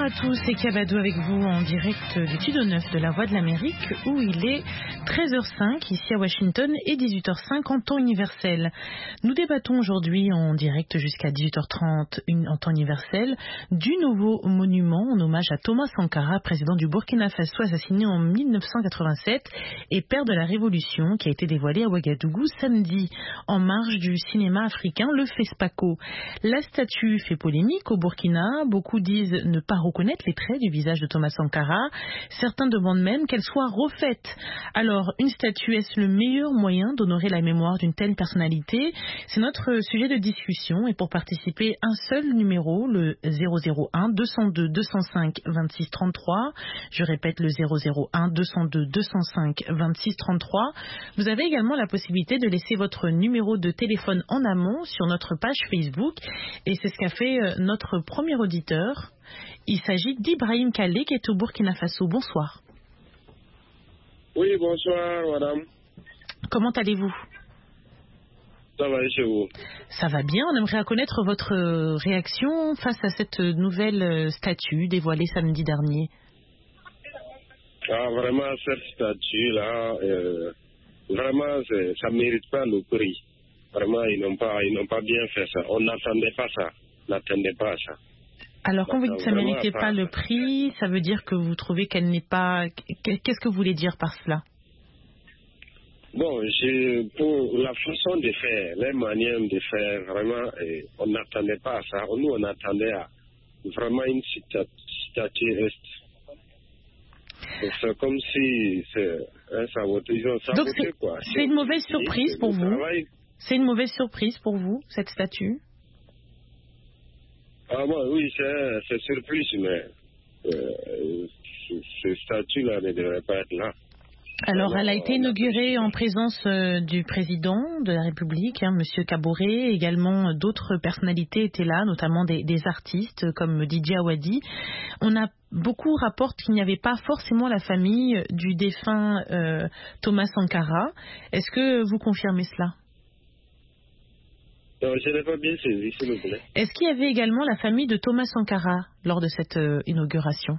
Bonsoir à tous, c'est Kabadou avec vous en direct du Studio 9 de la Voix de l'Amérique où il est 13h05 ici à Washington et 18h05 en temps universel. Nous débattons aujourd'hui en direct jusqu'à 18h30 en temps universel du nouveau monument en hommage à Thomas Sankara, président du Burkina Faso assassiné en 1987 et père de la Révolution qui a été dévoilé à Ouagadougou samedi en marge du cinéma africain le FESPACO. La statue fait polémique au Burkina. Beaucoup disent ne pas reconnaître les traits du visage de Thomas Sankara. Certains demandent même qu'elle soit refaite. Alors, une statue, est-ce le meilleur moyen d'honorer la mémoire d'une telle personnalité? C'est notre sujet de discussion. Et pour participer, un seul numéro, le 001 202 205 26 33. Je répète, le 001 202 205 26 33. Vous avez également la possibilité de laisser votre numéro de téléphone en amont sur notre page Facebook. Et c'est ce qu'a fait notre premier auditeur. Il s'agit d'Ibrahim Kallé qui est au Burkina Faso. Bonsoir. Oui, bonsoir, madame. Comment allez-vous? Ça va chez vous? Ça va bien. On aimerait connaître votre réaction face à cette nouvelle statue dévoilée samedi dernier. Ah, vraiment, cette statue-là, vraiment, ça ne mérite pas le prix. Vraiment, ils n'ont pas bien fait ça. On n'attendait pas ça. On n'attendait pas ça. Alors, quand vous dites que ça ne méritait pas le prix, ça veut dire que vous trouvez qu'elle n'est pas... Qu'est-ce que vous voulez dire par cela? Bon, pour la façon de faire, les manières de faire, vraiment, on n'attendait pas à ça. Nous, on attendait à vraiment une statue reste. C'est comme si ils ont saboté, quoi. C'est une mauvaise surprise pour vous? C'est une mauvaise surprise pour vous, cette statue? Ah bon, oui, c'est surprise, mais ce statut-là ne devrait pas être là. Alors, elle a été inaugurée en présence du président de la République, M. Kaboré. Également, d'autres personnalités étaient là, notamment des artistes comme DJ Awadi. On a beaucoup rapportent qu'il n'y avait pas forcément la famille du défunt Thomas Sankara. Est-ce que vous confirmez cela? Non, je n'ai pas bien saisi, s'il vous plaît. Est-ce qu'il y avait également la famille de Thomas Sankara lors de cette inauguration?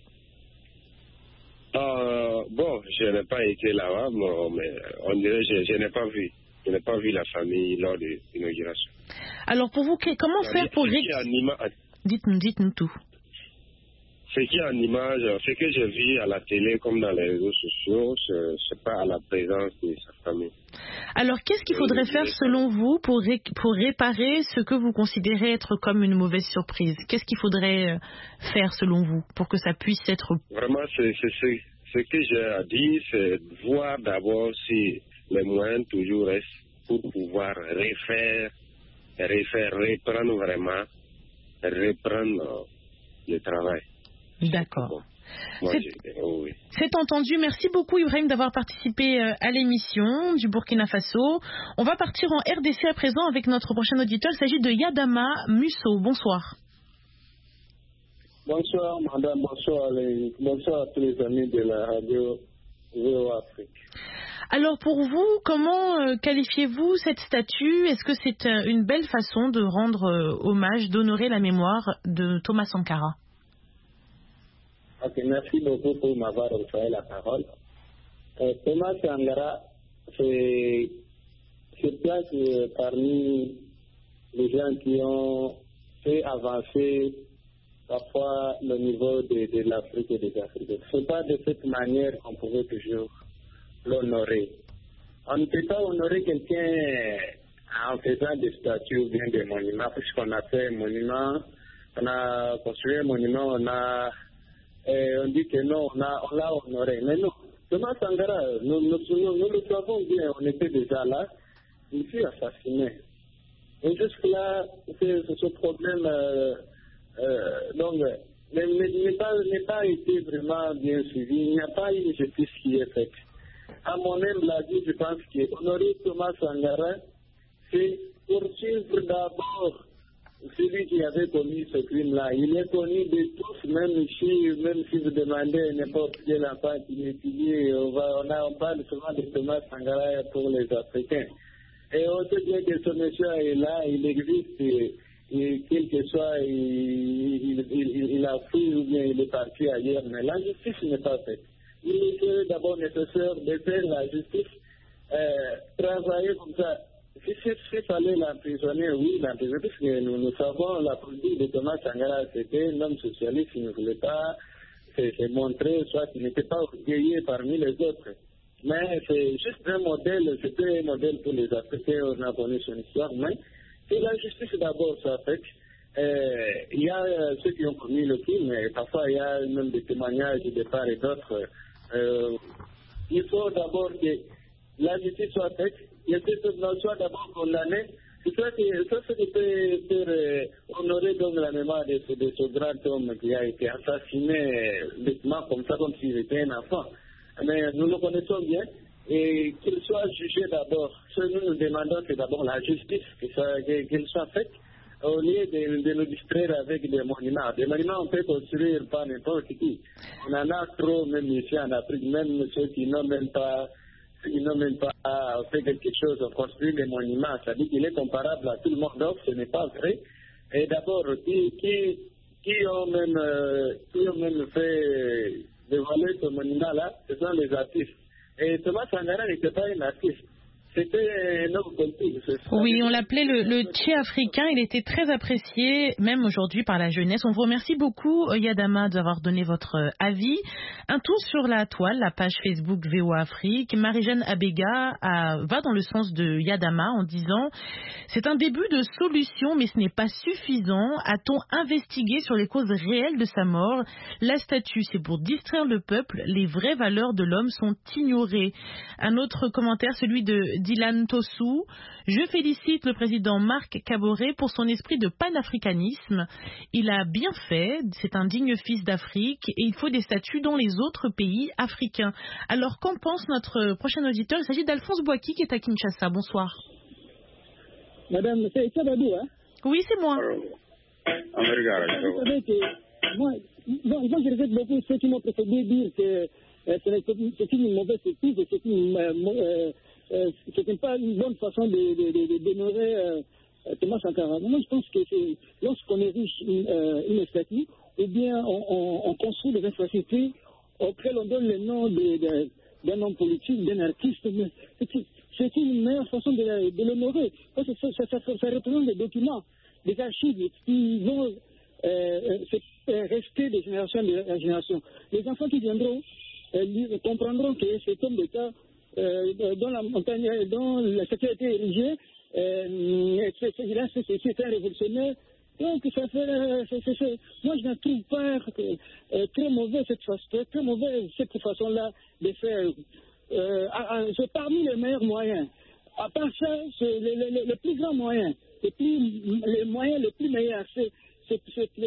Bon, je n'ai pas été là-bas, mais on dirait que je n'ai pas vu. Je n'ai pas vu la famille lors de l'inauguration. Alors pour vous, comment faire pour... Dites-nous tout. Ce qui est en image, ce que j'ai vu à la télé comme dans les réseaux sociaux, ce n'est pas à la présence de sa famille. Alors, qu'est-ce qu'il faudrait faire selon vous pour réparer ce que vous considérez être comme une mauvaise surprise? Qu'est-ce qu'il faudrait faire selon vous pour que ça puisse être... Vraiment, ce que j'ai à dire, c'est voir d'abord si les moyens toujours restent pour pouvoir reprendre vraiment, reprendre le travail. D'accord. Bon. C'est entendu. Merci beaucoup Ibrahim d'avoir participé à l'émission du Burkina Faso. On va partir en RDC à présent avec notre prochain auditeur. Il s'agit de Yadama Musso. Bonsoir. Bonsoir madame, bonsoir à tous les amis de la radio VOA Afrique. Alors pour vous, comment qualifiez-vous cette statue? Est-ce que c'est une belle façon de rendre hommage, d'honorer la mémoire de Thomas Sankara? Ok, merci beaucoup pour m'avoir offert la parole. Thomas Sankara se place parmi les gens qui ont fait avancer parfois le niveau de l'Afrique et des Africains. Ce n'est pas de cette manière qu'on pouvait toujours l'honorer. On ne peut pas honorer quelqu'un en faisant des statues ou bien des monuments, puisqu'on a fait un monument, on a construit un monument, on dit que non, on l'a honoré. Mais non, Thomas Sankara, nous le savons bien, on était déjà là, il fut assassiné. Et jusque-là, ce problème n'est pas été vraiment bien suivi. Il n'y a pas eu de justice qui est faite. À mon humble avis, je pense qu'honorer Thomas Sankara, c'est poursuivre d'abord celui qui avait commis ce crime-là. Il est connu de tous, même si vous demandez n'importe quel enfant qui est étudié, on parle souvent de Thomas Sankara pour les Africains. Et on sait bien que ce monsieur est là, il existe, et quel que soit, il a fui ou bien il est parti ailleurs, mais la justice n'est pas faite. Il est d'abord nécessaire de faire la justice, travailler comme ça. S'il fallait l'emprisonner, oui, l'emprisonner, puisque nous savons la politique de Thomas Sankara, c'était un homme socialiste qui ne voulait pas se montrer, soit qu'il n'était pas orgueilleux parmi les autres. Mais c'est juste un modèle, c'était un modèle pour les Africains, on a connu son histoire, mais que la justice d'abord soit faite. Il y a ceux qui ont commis le crime, mais parfois il y a même des témoignages de part et d'autre. Il faut d'abord que la justice soit faite, et que ce soit d'abord condamné. C'est ça qui peut faire honorer donc la mémoire de ce grand homme qui a été assassiné bêtement comme ça, comme s'il était un enfant. Mais nous le connaissons bien, et qu'il soit jugé d'abord. Ce que nous demandons, c'est d'abord la justice, qu'elle soit faite, au lieu de nous distraire avec des monuments. Des monuments, on peut construire par n'importe qui. On en a trop, même ici en Afrique, même ceux qui n'ont même pas fait quelque chose, on construit des monuments. Ça dit qu'il est comparable à tout le monde, donc ce n'est pas vrai. Et d'abord, qui ont même fait dévoiler ce monument-là, ce sont les artistes. Et Thomas Sankara n'était pas un artiste. C'était un homme politique. Oui, on l'appelait le Tché africain. Il était très apprécié, même aujourd'hui, par la jeunesse. On vous remercie beaucoup, Yadama, d'avoir donné votre avis. Un tour sur la toile, la page Facebook VOA Afrique. Marie-Jeanne Abega va dans le sens de Yadama en disant « C'est un début de solution, mais ce n'est pas suffisant. A-t-on investigué sur les causes réelles de sa mort? La statue, c'est pour distraire le peuple. Les vraies valeurs de l'homme sont ignorées. » Un autre commentaire, celui de Dylan Tossou. Je félicite le président Marc Kaboré pour son esprit de panafricanisme. Il a bien fait, c'est un digne fils d'Afrique et il faut des statues dans les autres pays africains. Alors qu'en pense notre prochain auditeur? Il s'agit d'Alphonse Boaki qui est à Kinshasa. Bonsoir. Madame, c'est Kabadou, hein? Oui, c'est moi. Vous savez que moi je regrette beaucoup ceux qui m'ont précédé dire que c'est une mauvaise éthique et c'était pas une bonne façon d'honorer Thomas Sankara. Moi, je pense que c'est lorsqu'on érige une statue, ou bien on construit des infrastructures auxquelles on donne le nom d'un homme politique, d'un artiste, c'est une meilleure façon de l'honorer. Parce que ça représente des documents, des archives qui vont rester de génération en génération. Les enfants qui viendront comprendront que cet homme d'État dans la montagne, dans la sécurité érigée, c'est un révolutionnaire. Donc, ça fait, moi, je ne trouve pas très mauvais cette façon-là de faire. C'est parmi les meilleurs moyens. À part ça, c'est le plus grand moyen, les moyens les plus meilleurs, c'est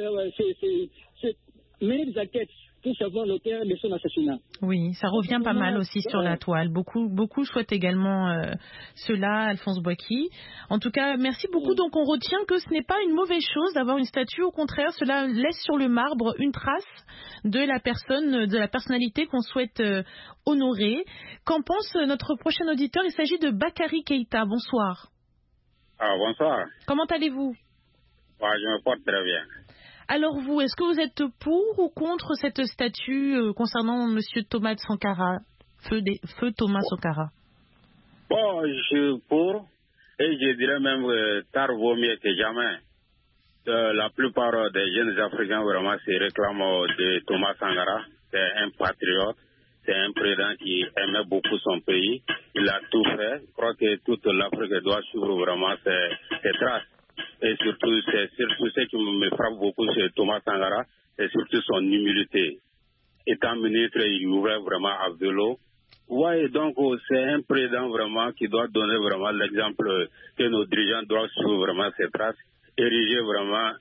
mener des enquêtes pour savoir l'auteur de son assassinat. Oui, ça revient pas mal aussi sur la toile. Beaucoup souhaitent également cela, Alphonse Boaki. En tout cas, merci beaucoup. Donc on retient que ce n'est pas une mauvaise chose d'avoir une statue. Au contraire, cela laisse sur le marbre une trace de la personne, de la personnalité qu'on souhaite honorer. Qu'en pense notre prochain auditeur? Il s'agit de Bakary Keïta. Bonsoir. Ah, bonsoir. Comment allez-vous? Je me porte très bien. Alors vous, est-ce que vous êtes pour ou contre cette statue concernant M. Thomas Sankara, feu Thomas Sankara? Bon, je suis pour, et je dirais même tard vaut mieux que jamais. La plupart des jeunes Africains vraiment se réclament de Thomas Sankara. C'est un patriote, c'est un président qui aimait beaucoup son pays. Il a tout fait. Je crois que toute l'Afrique doit suivre vraiment ses traces. Et surtout, c'est surtout ce qui me frappe beaucoup chez Thomas Sankara, c'est surtout son humilité. Étant ministre, il ouvrait vraiment à vélo. Ouais, donc c'est un président vraiment qui doit donner vraiment l'exemple que nos dirigeants doivent suivre vraiment ses traces, ériger vraiment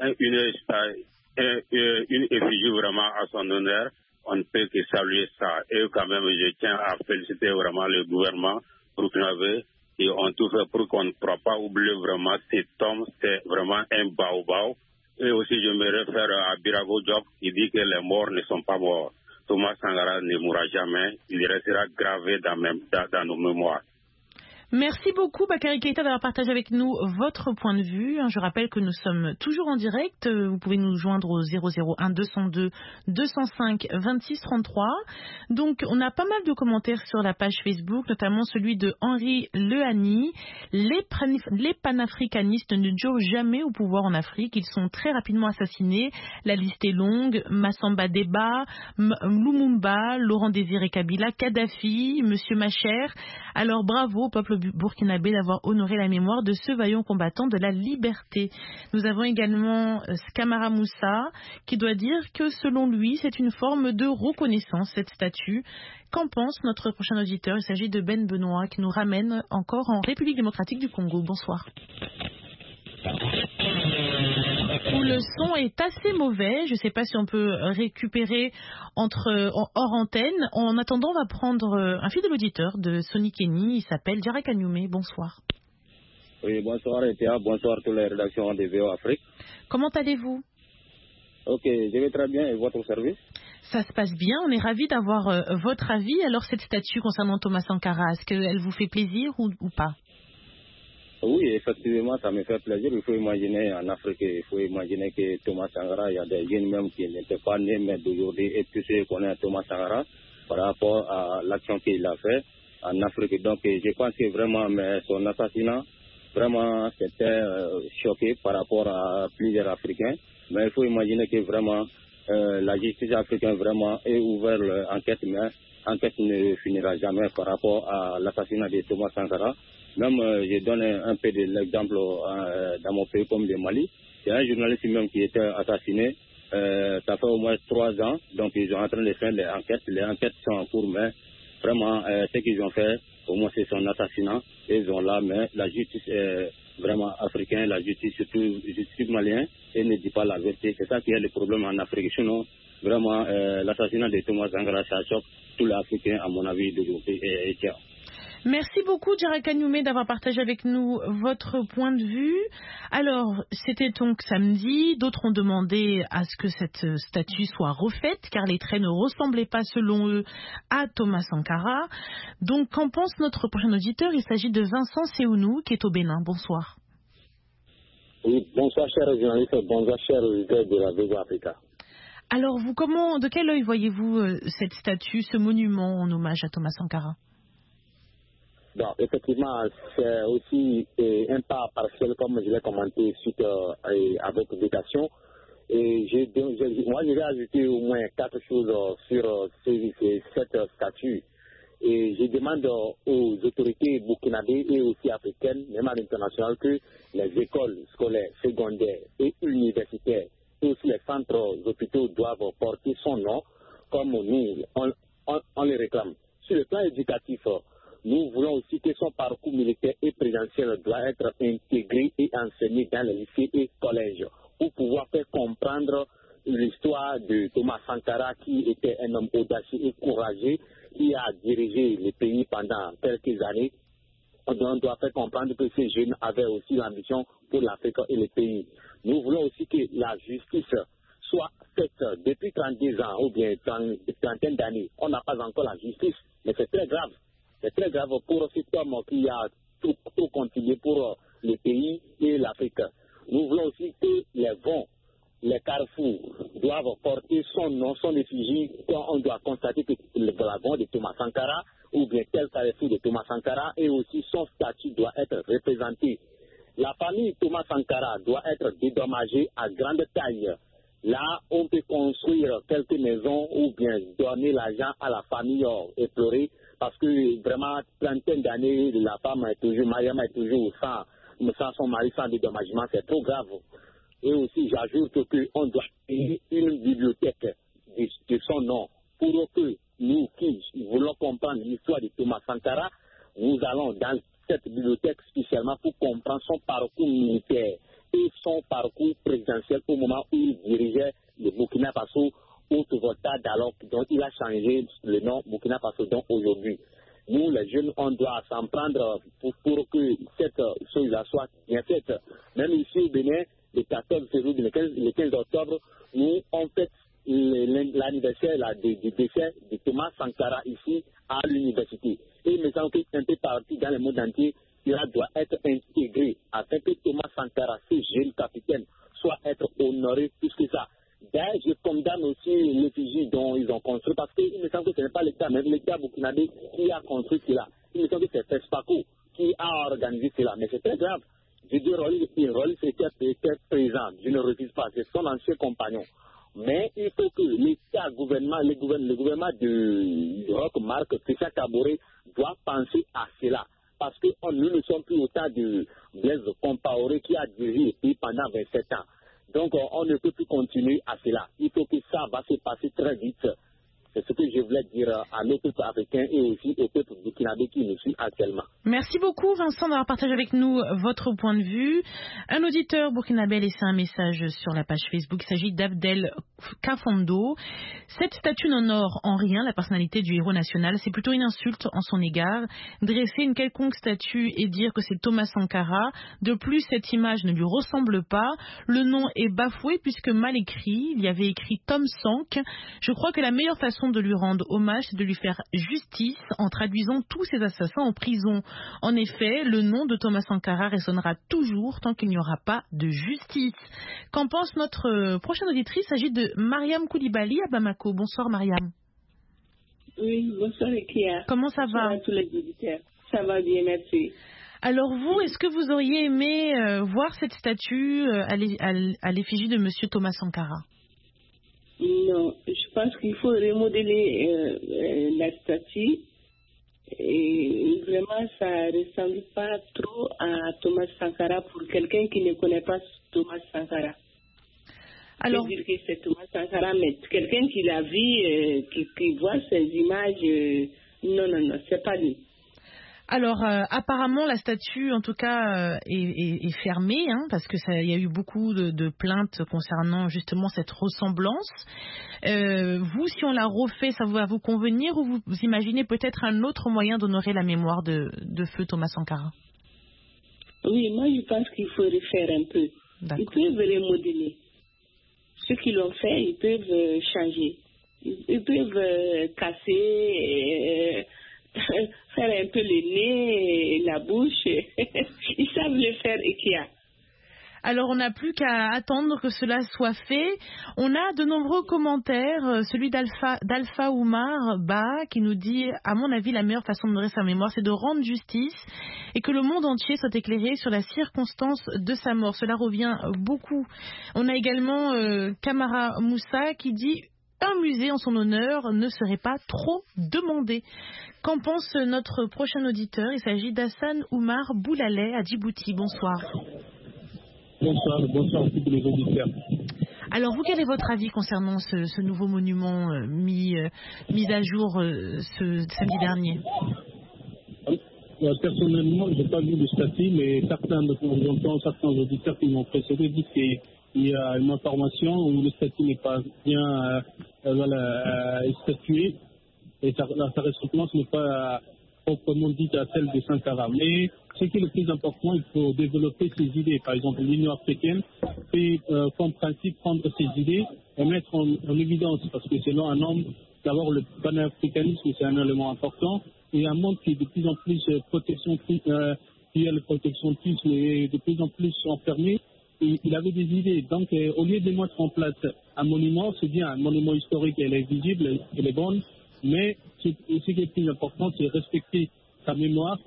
une effigie vraiment à son honneur. On ne peut que saluer ça. Et quand même, je tiens à féliciter vraiment le gouvernement burkinabé qui ont tout fait pour qu'on ne pourra pas oublier vraiment cet homme. C'est vraiment un baobab. Et aussi, je me réfère à Birago Diop qui dit que les morts ne sont pas morts. Thomas Sankara ne mourra jamais. Il restera gravé dans nos mémoires. Merci beaucoup Bakary Keïta d'avoir partagé avec nous votre point de vue. Je rappelle que nous sommes toujours en direct. Vous pouvez nous joindre au 001 202 205 26 33. Donc on a pas mal de commentaires sur la page Facebook, notamment celui de Henri Lehani. Les panafricanistes ne jouent jamais au pouvoir en Afrique. Ils sont très rapidement assassinés. La liste est longue. Massamba Deba, Lumumba, Laurent Désiré Kabila, Kadhafi, Monsieur Macher. Alors bravo au peuple burkinabé d'avoir honoré la mémoire de ce vaillant combattant de la liberté. Nous avons également Skamara Moussa qui doit dire que selon lui, c'est une forme de reconnaissance, cette statue. Qu'en pense notre prochain auditeur? Il s'agit de Ben Benoît qui nous ramène encore en République démocratique du Congo. Bonsoir. Où le son est assez mauvais. Je ne sais pas si on peut récupérer hors antenne. En attendant, on va prendre un fidèle auditeur de Sony Kenny. Il s'appelle Djara Kanyume. Bonsoir. Oui, bonsoir Etia. Bonsoir toutes les rédactions de VO Afrique. Comment allez-vous? Ok, je vais très bien. Et votre service? Ça se passe bien. On est ravis d'avoir votre avis. Alors, cette statue concernant Thomas Sankara, est-ce qu'elle vous fait plaisir ou pas? Oui, effectivement, ça me fait plaisir. Il faut imaginer en Afrique, il faut imaginer que Thomas Sankara, il y a des jeunes même qui n'étaient pas nés, mais d'aujourd'hui, et tous ceux qui connaissent Thomas Sankara par rapport à l'action qu'il a fait en Afrique. Donc, je pense que vraiment, mais son assassinat, vraiment, c'était choqué par rapport à plusieurs Africains. Mais il faut imaginer que vraiment, la justice africaine vraiment est ouverte l'enquête, mais l'enquête ne finira jamais par rapport à l'assassinat de Thomas Sankara. Même, je donne un peu de l'exemple dans mon pays comme le Mali. Il y a un journaliste même qui était assassiné. Ça fait au moins 3 ans. Donc, ils sont en train de faire les enquêtes. Les enquêtes sont en cours, mais vraiment, ce qu'ils ont fait, au moins, c'est son assassinat. Ils ont là, mais la justice est vraiment africaine, la justice, surtout la justice malienne, elle ne dit pas la vérité. C'est ça qui est le problème en Afrique. Sinon, vraiment, l'assassinat de Thomas Sankara, ça choque tous les Africains, à mon avis, de groupe et tiens. Merci beaucoup, Djara Kanyume, d'avoir partagé avec nous votre point de vue. Alors, c'était donc samedi. D'autres ont demandé à ce que cette statue soit refaite, car les traits ne ressemblaient pas, selon eux, à Thomas Sankara. Donc, qu'en pense notre prochain auditeur? Il s'agit de Vincent Séounou, qui est au Bénin. Bonsoir. Oui, bonsoir, chers journalistes. Bonsoir, chers auditeurs de la VO Africa. Alors, vous, de quel œil voyez-vous cette statue, ce monument en hommage à Thomas Sankara? Bon, effectivement, c'est aussi un pas partiel, comme je l'ai commenté suite à votre publication. Et moi, je vais ajouter au moins 4 choses sur cette statue. Et je demande aux autorités burkinabées et aussi africaines, même à l'international, que les écoles scolaires, secondaires et universitaires, et aussi les centres d'hôpitaux doivent porter son nom, comme nous, on les réclame. Sur le plan éducatif, nous voulons aussi que son parcours militaire et présidentiel doit être intégré et enseigné dans les lycées et collèges pour pouvoir faire comprendre l'histoire de Thomas Sankara, qui était un homme audacieux et courageux, qui a dirigé le pays pendant quelques années. On doit faire comprendre que ces jeunes avaient aussi l'ambition pour l'Afrique et le pays. Nous voulons aussi que la justice soit faite depuis 32 ans ou bien trentaine d'années. On n'a pas encore la justice, mais c'est très grave. C'est très grave pour cet homme qui a tout continué pour le pays et l'Afrique. Nous voulons aussi que les carrefours doivent porter son nom, son effigie, quand on doit constater que le wagon de Thomas Sankara ou bien tel carrefour de Thomas Sankara, et aussi son statut doit être représenté. La famille Thomas Sankara doit être dédommagée à grande taille. Là, on peut construire quelques maisons ou bien donner l'argent à la famille éplorée, parce que vraiment, trentaine d'années, la femme est toujours, Mariam est toujours sans son mari, sans dédommagement, c'est trop grave. Et aussi, j'ajoute qu'on doit créer une bibliothèque de son nom pour que nous qui voulons comprendre l'histoire de Thomas Sankara, nous allons dans cette bibliothèque spécialement pour comprendre son parcours militaire et son parcours présidentiel au moment où il dirigeait le Burkina Faso, Haute-Volta d'alors, dont il a changé le nom Burkina Faso donc aujourd'hui. Nous, les jeunes, on doit s'en prendre pour que cette chose-là soit bien faite. Même ici au Bénin, le 14 février, le 15 octobre, nous, on fête l'anniversaire du décès de Thomas Sankara ici à l'université. Et il me semble qu'un peu partout dans le monde entier, cela doit être intégré afin que Thomas Sankara, ce jeune capitaine, soit être honoré plus que ça. D'ailleurs, je condamne aussi l'effigie dont ils ont construit, parce qu'il me semble que ce n'est pas l'État, même l'État burkinabé qui a construit cela. Il me semble que c'est FESPACO qui a organisé cela, mais c'est très grave. Je dis Rollis était présent, je ne refuse pas, c'est son ancien compagnon. Mais il faut que l'État, le gouvernement de Roch Marc, Christian Kaboré, doit penser à cela. Parce que nous ne sommes plus au temps de Blaise Compaoré qui a dirigé le pays pendant 27 ans. Donc on ne peut plus continuer à cela. Il faut que ça va se passer très vite. C'est ce que je voulais dire à nos peuples africains et aussi au peuple burkinabé qui nous suit actuellement. Merci beaucoup Vincent d'avoir partagé avec nous votre point de vue. Un auditeur burkinabé a laissé un message sur la page Facebook. Il s'agit d'Abdel Kafondo. Cette statue n'honore en rien la personnalité du héros national. C'est plutôt une insulte en son égard. Dresser une quelconque statue et dire que c'est Thomas Sankara. De plus, cette image ne lui ressemble pas. Le nom est bafoué puisque mal écrit. Il y avait écrit Tom Sank. Je crois que la meilleure façon de lui rendre hommage, c'est de lui faire justice en traduisant tous ces assassins en prison. En effet, le nom de Thomas Sankara résonnera toujours tant qu'il n'y aura pas de justice. Qu'en pense notre prochaine auditrice? Il s'agit de Mariam Koulibaly à Bamako. Bonsoir Mariam. Oui, bonsoir Ekia. Comment ça va? Bonsoir à tous les auditeurs. Ça va bien, merci. Alors vous, est-ce que vous auriez aimé voir cette statue à l'effigie de Monsieur Thomas Sankara? Non, je pense qu'il faut remodeler la statue. Et vraiment, ça ne ressemble pas trop à Thomas Sankara pour quelqu'un qui ne connaît pas Thomas Sankara. Alors, dire que c'est Thomas Sankara, mais quelqu'un qui l'a vu, qui voit ces images, non, c'est pas lui. Alors, apparemment, la statue, en tout cas, est fermée, hein, parce que il y a eu beaucoup de plaintes concernant justement cette ressemblance. Vous, si on la refait, ça va vous convenir, ou vous imaginez peut-être un autre moyen d'honorer la mémoire de feu Thomas Sankara? Oui, moi je pense qu'il faut refaire un peu. D'accord. Ils peuvent remodeler. Ceux qui l'ont fait, ils peuvent changer. Ils peuvent casser, faire un peu le nez, la bouche. Ils savent le faire, Ekia. Alors, on n'a plus qu'à attendre que cela soit fait. On a de nombreux commentaires. Celui d'Alpha Oumar Ba qui nous dit, à mon avis, la meilleure façon d'honorer sa mémoire, c'est de rendre justice et que le monde entier soit éclairé sur la circonstance de sa mort. Cela revient beaucoup. On a également Kamara Moussa qui dit, un musée en son honneur ne serait pas trop demandé. Qu'en pense notre prochain auditeur? Il s'agit d'Hassan Oumar Boulaleh à Djibouti. Bonsoir. Bonsoir à tous les auditeurs. Alors vous, quel est votre avis concernant ce nouveau monument mis à jour ce samedi dernier? Personnellement, je n'ai pas vu le statut, mais certains auditeurs qui m'ont précédé disent qu'il y a une information où le statut n'est pas bien statué et sa ressemblance n'est pas proprement dite à celle de Sankara. Mais ce qui est le plus important, il faut développer ces idées. Par exemple, l'Union africaine fait comme principe prendre ces idées et mettre en évidence, parce que selon un homme, d'abord le panafricanisme, c'est un élément important, et un monde qui est de plus en plus qui a le protectionnisme et de plus en plus enfermé. Et il avait des idées. Donc, au lieu de mettre en place un monument, c'est bien, un monument historique, elle est visible, elle est bonne, mais ce qui est plus important, c'est respecter sa mémoire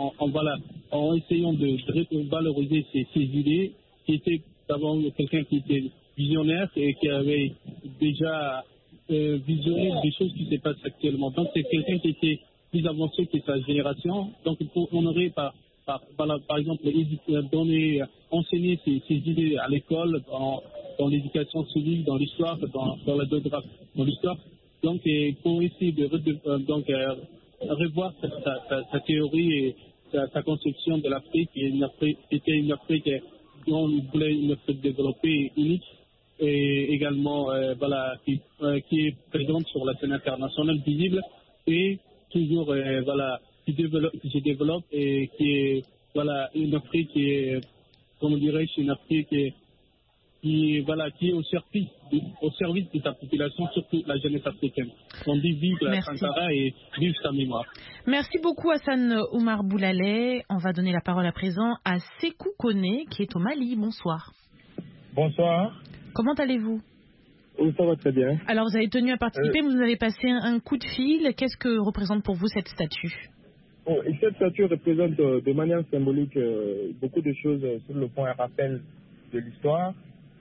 en essayant de valoriser ses idées, qui était d'abord quelqu'un qui était visionnaire et qui avait déjà visionné des choses qui se passent actuellement. Donc, c'est quelqu'un qui était plus avancé que sa génération. Donc, il faut honorer par exemple, enseigner ces idées à l'école, dans l'éducation civique, dans l'histoire, dans la géographie, dans l'histoire. Donc, il faut essayer de revoir sa théorie et sa conception de l'Afrique, qui était une Afrique dont il voulait une Afrique développée, unique, et également qui est présente sur la scène internationale visible et toujours qui se développe et qui est une Afrique qui est, comment dirais-je, une Afrique qui est au service de sa population, surtout la jeunesse africaine. On dit vive la Sankara et vive sa mémoire. Merci beaucoup Hassan Oumar Boulaleh. On va donner la parole à présent à Sékou Kone qui est au Mali. Bonsoir. Bonsoir. Comment allez-vous? Oui, ça va très bien. Alors vous avez tenu à participer, vous nous avez passé un coup de fil. Qu'est-ce que représente pour vous cette statue? Cette statue représente de manière symbolique beaucoup de choses sur le point rappel de l'histoire.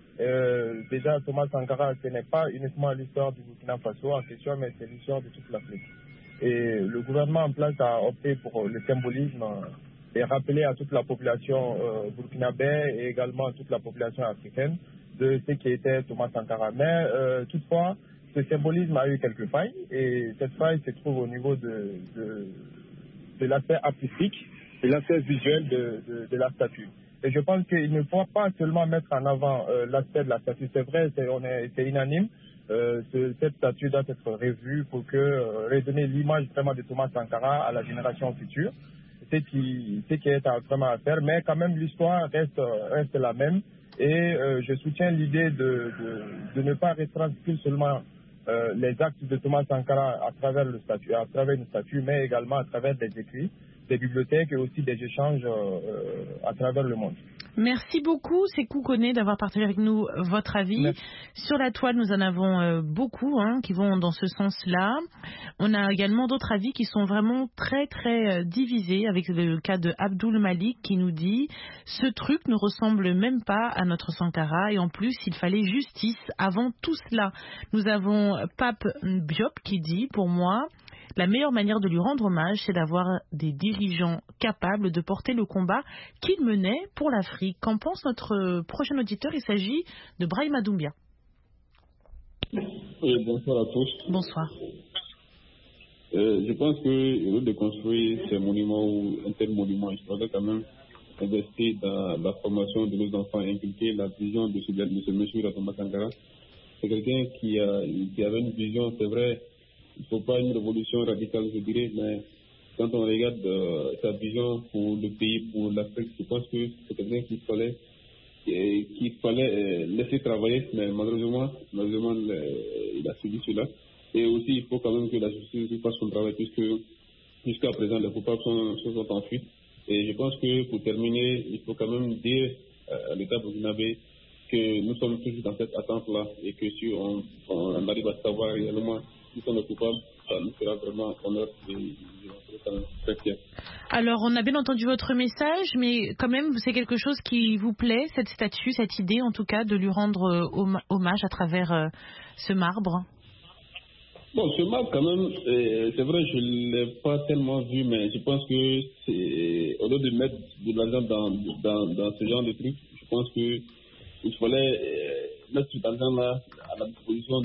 Déjà, Thomas Sankara, ce n'est pas uniquement l'histoire du Burkina Faso en question, mais c'est l'histoire de toute l'Afrique. Et le gouvernement en place a opté pour le symbolisme et rappeler à toute la population burkinabé et également à toute la population africaine de ce qui était Thomas Sankara. Mais toutefois, ce symbolisme a eu quelques failles et cette faille se trouve au niveau de l'aspect artistique et l'aspect visuel de la statue. Et je pense qu'il ne faut pas seulement mettre en avant l'aspect de la statue. C'est vrai, c'est unanime. Cette statue doit être revue pour redonner l'image vraiment de Thomas Sankara à la génération future. C'est qui est vraiment à faire, mais quand même l'histoire reste la même. Et je soutiens l'idée de ne pas restreindre seulement les actes de Thomas Sankara à travers une statue, mais également à travers des écrits, des bibliothèques et aussi des échanges à travers le monde. Merci beaucoup, Sékou Kone, d'avoir partagé avec nous votre avis. Merci. Sur la toile, nous en avons beaucoup qui vont dans ce sens-là. On a également d'autres avis qui sont vraiment très, très divisés, avec le cas de Abdoul Malik qui nous dit « Ce truc ne ressemble même pas à notre Sankara et en plus, il fallait justice avant tout cela. » Nous avons Pape Biop qui dit « Pour moi, la meilleure manière de lui rendre hommage, c'est d'avoir des dirigeants capables de porter le combat qu'il menait pour l'Afrique. » Qu'en pense notre prochain auditeur? Il s'agit de Brahima Doumbia. Oui, bonsoir à tous. Bonsoir. Je pense que lieu de construire ces monuments ou un tel monument, il faudrait quand même investir dans la formation de nos enfants, inculquer la vision de ce monsieur Thomas Sankara. C'est quelqu'un qui avait une vision, c'est vrai. Il ne faut pas une révolution radicale, je dirais, mais quand on regarde sa vision pour le pays, pour l'Afrique, je pense que c'est quelqu'un qu'il fallait laisser travailler, mais malheureusement, il a subi cela. Et aussi, il faut quand même que la justice fasse son travail, puisque jusqu'à présent, les coupables sont en fuite. Et je pense que pour terminer, il faut quand même dire à l'État burkinabé que nous sommes toujours dans cette attente-là et que si on arrive à savoir réellement qui sont les coupables, ça nous fera vraiment honneur et très fiers. Alors, on a bien entendu votre message, mais quand même, c'est quelque chose qui vous plaît, cette statue, cette idée en tout cas, de lui rendre hommage à travers ce marbre? Bon, ce marbre quand même, c'est vrai, je ne l'ai pas tellement vu, mais je pense que au lieu de mettre de l'argent dans ce genre de trucs, je pense qu'il fallait mettre cet argent-là à la disposition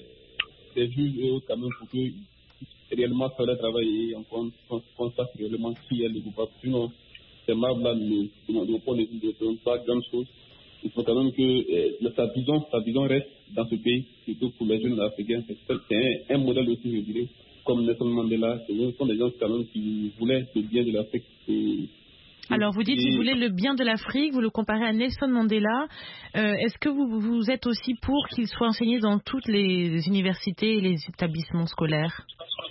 des juges et autres quand même pour que réellement faire le travail et on constate réellement qui est le coupable. Sinon, ces marbres-là ne font pas grand chose. Il faut quand même que sa vision reste dans ce pays, surtout pour les jeunes africains. C'est un modèle aussi, je dirais, comme Nelson Mandela. Ce sont des gens quand même qui voulaient le bien de l'Afrique. Alors vous dites qu'il voulait le bien de l'Afrique, vous le comparez à Nelson Mandela. Est-ce que vous êtes aussi pour qu'il soit enseigné dans toutes les universités et les établissements scolaires?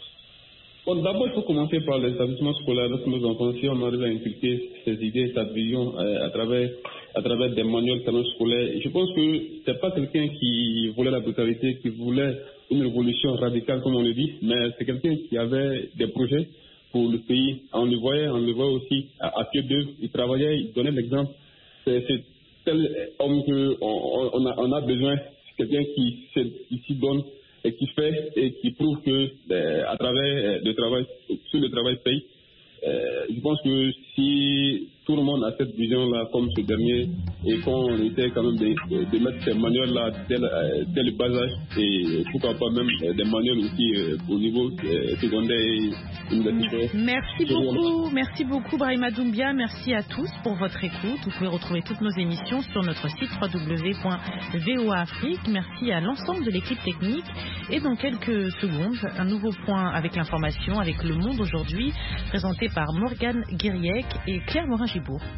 Bon, d'abord, il faut commencer par les établissements scolaires. Lorsque nos enfants, si on arrive à inculquer ces idées, cette vision à travers des manuels quand même scolaires, je pense que c'est pas quelqu'un qui voulait la brutalité, qui voulait une révolution radicale, comme on le dit, mais c'est quelqu'un qui avait des projets pour le pays. On le voyait aussi à pied d'œuvre. Il travaillait, il donnait l'exemple. C'est tel homme qu'on a besoin, quelqu'un qui s'y donne et qui fait et qui prouve que à travers le travail, sur le travail paye. Je pense que si tout le monde a cette vision-là comme ce dernier et qu'on essaie quand même de mettre ces manuels-là dès le bas âge et pourquoi pas même des manuels aussi au niveau secondaire et universitaire. Merci beaucoup Brahima Doumbia, merci à tous pour votre écoute. Vous pouvez retrouver toutes nos émissions sur notre site www.voaafrique. Merci à l'ensemble de l'équipe technique et dans quelques secondes, un nouveau point avec l'information avec Le Monde aujourd'hui, présenté par Morgane Guiriec et Claire Morin-Gibourg.